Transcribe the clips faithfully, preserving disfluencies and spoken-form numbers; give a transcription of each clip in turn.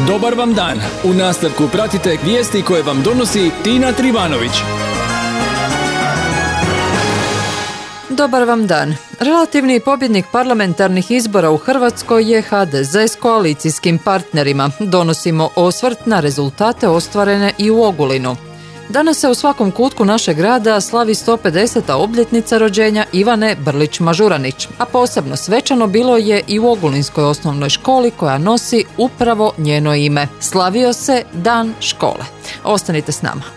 Dobar vam dan. U nastavku pratite vijesti koje vam donosi Tina Trivanović. Dobar vam dan. Relativni pobjednik parlamentarnih izbora u Hrvatskoj je ha de ze s koalicijskim partnerima. Donosimo osvrt na rezultate ostvarene i u Ogulinu. Danas se u svakom kutku našeg grada slavi sto pedeseta obljetnica rođenja Ivane Brlić-Mažuranić, a posebno svečano bilo je i u Ogulinskoj osnovnoj školi koja nosi upravo njeno ime. Slavio se Dan škole. Ostanite s nama.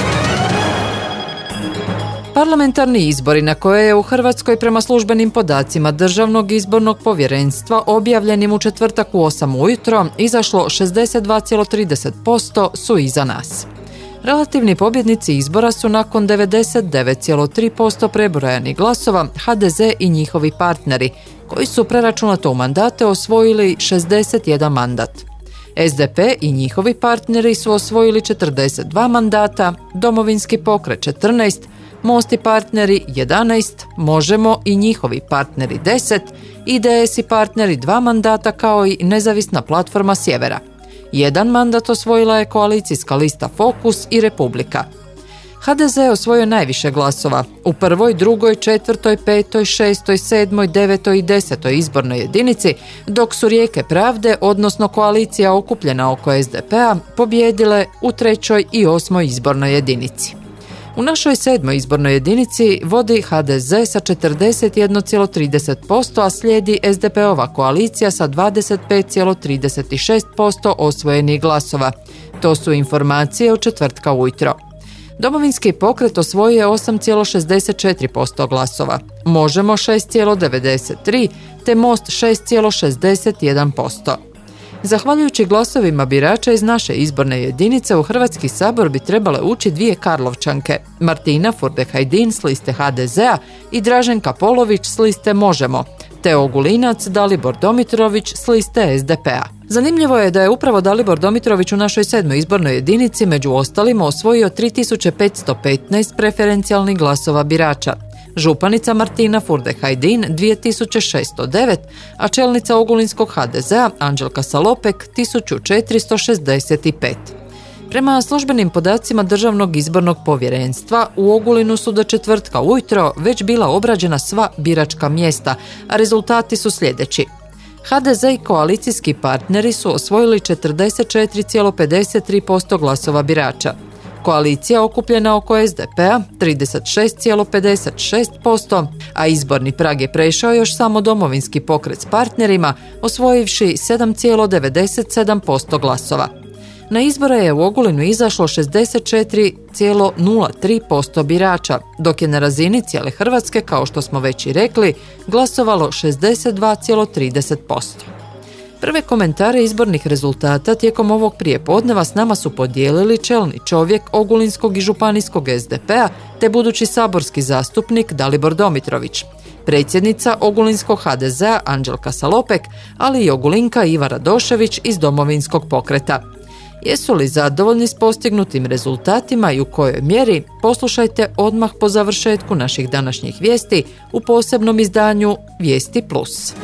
Parlamentarni izbori na koje je u Hrvatskoj prema službenim podacima Državnog izbornog povjerenstva objavljenim u četvrtak u osam ujutro izašlo šezdeset dva zarez trideset posto su iza nas. Relativni pobjednici izbora su nakon devedeset devet zarez tri posto prebrojanih glasova ha de ze i njihovi partneri, koji su preračunato u mandate osvojili šezdeset jedan mandat. es de pe i njihovi partneri su osvojili četrdeset dva mandata, Domovinski pokret četrnaest, Most i partneri jedanaest, Možemo i njihovi partneri deset, i de es i partneri dva mandata kao i nezavisna platforma Sjevera. Jedan mandat osvojila je koalicijska lista Fokus i Republika. ha de ze je osvojio najviše glasova u prvoj, drugoj, četvrtoj, petoj, šestoj, sedmoj, devetoj i desetoj izbornoj jedinici, dok su Rijeke pravde, odnosno koalicija okupljena oko es de pe-a, pobijedile u trećoj i osmoj izbornoj jedinici. U našoj sedmoj izbornoj jedinici vodi ha de ze sa četrdeset jedan zarez trideset posto, a slijedi es de pe-ova koalicija sa dvadeset pet zarez trideset šest posto osvojenih glasova. To su informacije od četvrtka ujutro. Domovinski pokret osvojio je osam zarez šezdeset četiri posto glasova, Možemo šest zarez devedeset tri te Most šest zarez šezdeset jedan posto. Zahvaljujući glasovima birača iz naše izborne jedinice u Hrvatski sabor bi trebale ući dvije Karlovčanke, Martina Furde-Hajdin s liste ha de ze-a i Draženka Polović s liste Možemo, te Ogulinac Dalibor Domitrović s liste es de pe-a. Zanimljivo je da je upravo Dalibor Domitrović u našoj sedmoj izbornoj jedinici među ostalima osvojio tri tisuće petsto petnaest preferencijalnih glasova birača. Županica Martina Furde-Hajdin dvije tisuće šesto devet, a čelnica Ogulinskog ha de ze-a Anđelka Salopek tisuću četiristo šezdeset pet. Prema službenim podacima Državnog izbornog povjerenstva, u Ogulinu su do četvrtka ujutro već bila obrađena sva biračka mjesta, a rezultati su sljedeći. ha de ze i koalicijski partneri su osvojili četrdeset četiri zarez pedeset tri posto glasova birača. Koalicija okupljena oko es de pe-a trideset šest zarez pedeset šest posto, a izborni prag je prešao još samo Domovinski pokret s partnerima, osvojivši sedam zarez devedeset sedam posto glasova. Na izbore je u Ogulinu izašlo šezdeset četiri zarez nula tri posto birača, dok je na razini cijele Hrvatske, kao što smo već i rekli, glasovalo šezdeset dva zarez trideset posto. Prve komentare izbornih rezultata tijekom ovog prijepodneva s nama su podijelili čelni čovjek Ogulinskog i županijskog es de pe-a te budući saborski zastupnik Dalibor Domitrović, predsjednica Ogulinskog ha de ze-a Anđelka Salopek, ali i Ogulinka Iva Radošević iz Domovinskog pokreta. Jesu li zadovoljni s postignutim rezultatima i u kojoj mjeri, poslušajte odmah po završetku naših današnjih vijesti u posebnom izdanju Vijesti plus.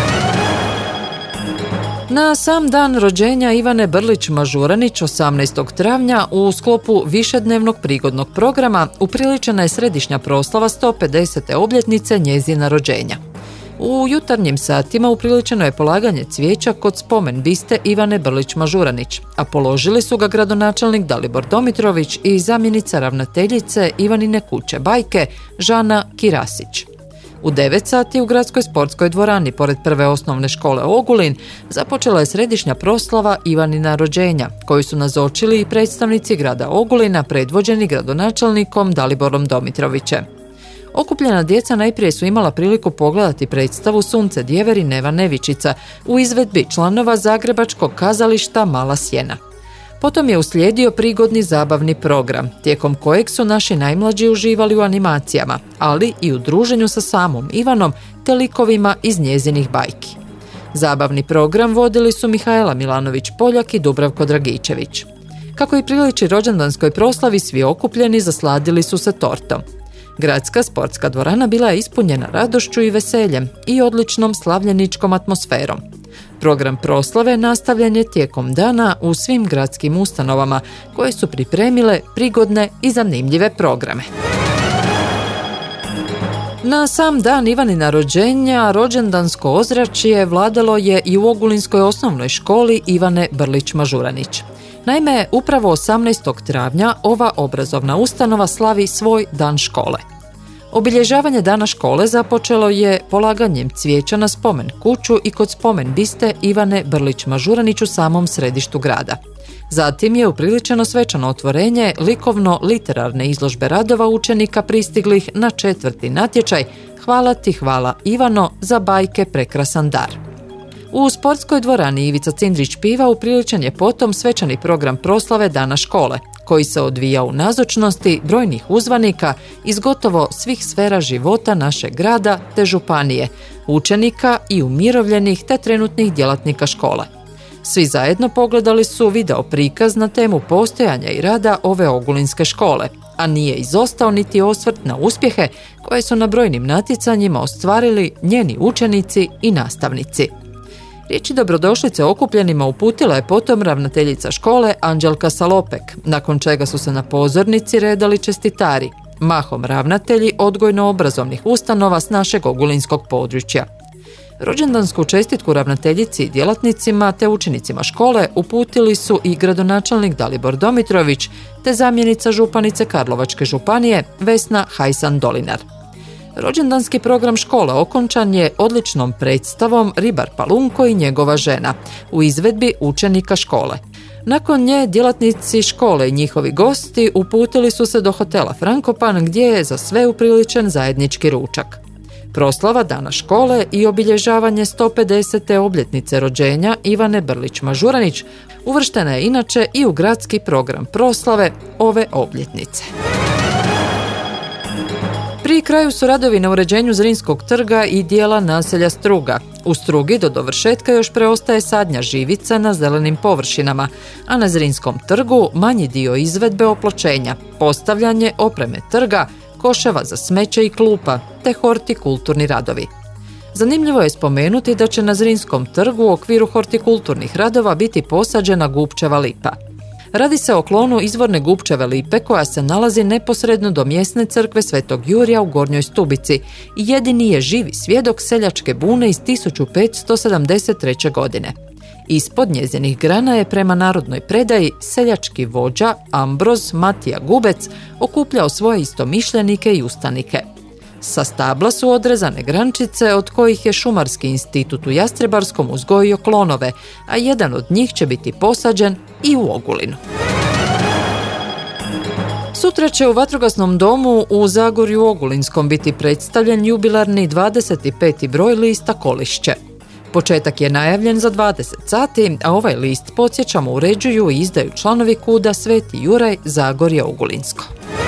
Na sam dan rođenja Ivane Brlić-Mažuranić osamnaestog travnja u sklopu višednevnog prigodnog programa upriličena je središnja proslava sto pedesete obljetnice njezina rođenja. U jutarnjim satima upriličeno je polaganje cvijeća kod spomen biste Ivane Brlić-Mažuranić, a položili su ga gradonačelnik Dalibor Domitrović i zamjenica ravnateljice Ivanine kuće bajke Žana Kirasić. U devet sati u gradskoj sportskoj dvorani pored prve osnovne škole Ogulin započela je središnja proslava Ivanina rođenja, koju su nazočili i predstavnici grada Ogulina predvođeni gradonačelnikom Daliborom Domitrovićem. Okupljena djeca najprije su imala priliku pogledati predstavu Sunce djever i Neva Nevičica u izvedbi članova zagrebačkog kazališta Mala sjena. Potom je uslijedio prigodni zabavni program, tijekom kojeg su naši najmlađi uživali u animacijama, ali i u druženju sa samom Ivanom te likovima iz njezinih bajki. Zabavni program vodili su Mihajla Milanović-Poljak i Dubravko Dragičević. Kako i priliči rođendanskoj proslavi, svi okupljeni zasladili su se tortom. Gradska sportska dvorana bila je ispunjena radošću i veseljem i odličnom slavljeničkom atmosferom. Program proslave nastavljen je tijekom dana u svim gradskim ustanovama koje su pripremile prigodne i zanimljive programe. Na sam dan Ivanina rođenja rođendansko ozračje vladalo je i u Ogulinskoj osnovnoj školi Ivane Brlić-Mažuranić. Naime, upravo osamnaestog travnja ova obrazovna ustanova slavi svoj dan škole. Obilježavanje dana škole započelo je polaganjem cvijeća na spomen kuću i kod spomen biste Ivane Brlić-Mažuranić u samom središtu grada. Zatim je upriličeno svečano otvorenje likovno-literarne izložbe radova učenika pristiglih na četvrti natječaj Hvala ti, hvala Ivano, za bajke prekrasan dar. U sportskoj dvorani Ivica Cindrić piva upriličen je potom svečani program proslave dana škole, koji se odvija u nazočnosti brojnih uzvanika iz gotovo svih sfera života našeg grada te županije, učenika i umirovljenih te trenutnih djelatnika škole. Svi zajedno pogledali su video prikaz na temu postojanja i rada ove ogulinske škole, a nije izostao niti osvrt na uspjehe koje su na brojnim natjecanjima ostvarili njeni učenici i nastavnici. Riječi dobrodošlice okupljenima uputila je potom ravnateljica škole Anđelka Salopek, nakon čega su se na pozornici redali čestitari, mahom ravnatelji odgojno-obrazovnih ustanova s našeg ogulinskog područja. Rođendansku čestitku ravnateljici i djelatnicima te učenicima škole uputili su i gradonačelnik Dalibor Domitrović te zamjenica županice Karlovačke županije Vesna Hajsan-Dolinar. Rođendanski program škole okončan je odličnom predstavom Ribar Palunko i njegova žena u izvedbi učenika škole. Nakon nje djelatnici škole i njihovi gosti uputili su se do hotela Frankopan gdje je za sve upriličen zajednički ručak. Proslava dana škole i obilježavanje sto pedesete obljetnice rođenja Ivane Brlić-Mažuranić uvrštena je inače i u gradski program proslave ove obljetnice. Pri kraju su radovi na uređenju Zrinskog trga i dijela naselja Struga. U Strugi do dovršetka još preostaje sadnja živica na zelenim površinama, a na Zrinskom trgu manji dio izvedbe opločenja, postavljanje opreme trga, koševa za smeće i klupa, te hortikulturni radovi. Zanimljivo je spomenuti da će na Zrinskom trgu u okviru hortikulturnih radova biti posađena gubčeva lipa. Radi se o klonu izvorne gubčeve lipe koja se nalazi neposredno do mjesne crkve Svetog Jurija u Gornjoj Stubici i jedini je živi svjedok seljačke bune iz tisuću petsto sedamdeset treće. godine. Ispod njezinih grana je prema narodnoj predaji seljački vođa Ambroz Matija Gubec okupljao svoje istomišljenike i ustanike. Sa stabla su odrezane grančice od kojih je Šumarski institut u Jastrebarskom uzgojio klonove, a jedan od njih će biti posađen i u Ogulinu. Sutra će u Vatrogasnom domu u Zagorju Ogulinskom biti predstavljen jubilarni dvadeset peti broj lista Kolišće. Početak je najavljen za dvadeset sati, a ovaj list, podsjećamo, uređuju i izdaju članovi KUD-a Sveti Juraj Zagorje Ogulinsko.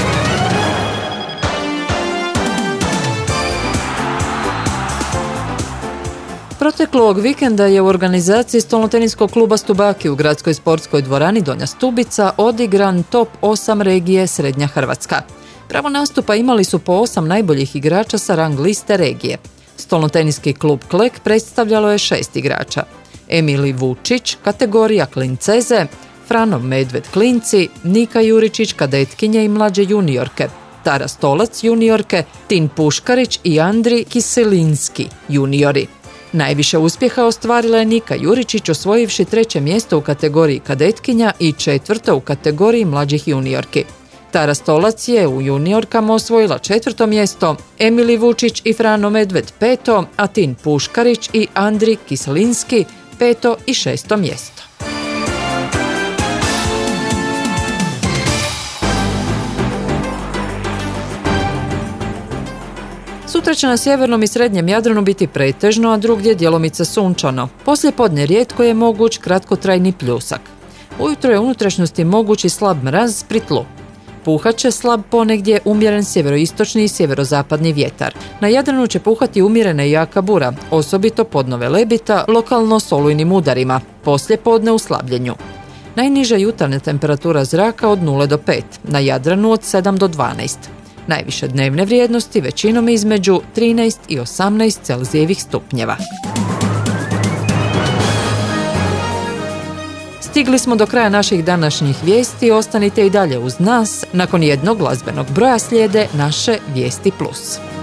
Proteklog vikenda je u organizaciji stolnoteniskog kluba Stubaki u gradskoj sportskoj dvorani Donja Stubica odigran top osam regije Srednja Hrvatska. Pravo nastupa imali su po osam najboljih igrača sa rang liste regije. Stolnoteniski klub Klek predstavljalo je šest igrača. Emili Vučić, kategorija klinceze, Frano Medved klinci, Nika Juričić kadetkinje i mlađe juniorke, Tara Stolac juniorke, Tin Puškarić i Andri Kiselinski juniori. Najviše uspjeha ostvarila je Nika Juričić osvojivši treće mjesto u kategoriji kadetkinja i četvrto u kategoriji mlađih juniorki. Tara Stolac je u juniorkama osvojila četvrto mjesto, Emili Vučić i Frano Medved peto, a Tin Puškarić i Andri Kiselinski peto i šesto mjesto. Sutra će na sjevernom i srednjem Jadranu biti pretežno, a drugdje djelomice sunčano. Poslijepodne rijetko je moguć kratkotrajni pljusak. Ujutro je u unutrašnjosti moguć i slab mraz pri tlu. Puhat će slab ponegdje umjeren sjeveroistočni i sjeverozapadni vjetar. Na Jadranu će puhati umjerena i jaka bura, osobito podnove lebita, lokalno s olujnim udarima, poslijepodne u slabljenju. Najniža jutarnja temperatura zraka od nula do pet, na Jadranu od sedam do dvanaest. Najviše dnevne vrijednosti većinom između trinaest i osamnaest Celzijevih stupnjeva. Stigli smo do kraja naših današnjih vijesti, ostanite i dalje uz nas. Nakon jednog glazbenog broja slijede naše Vijesti Plus.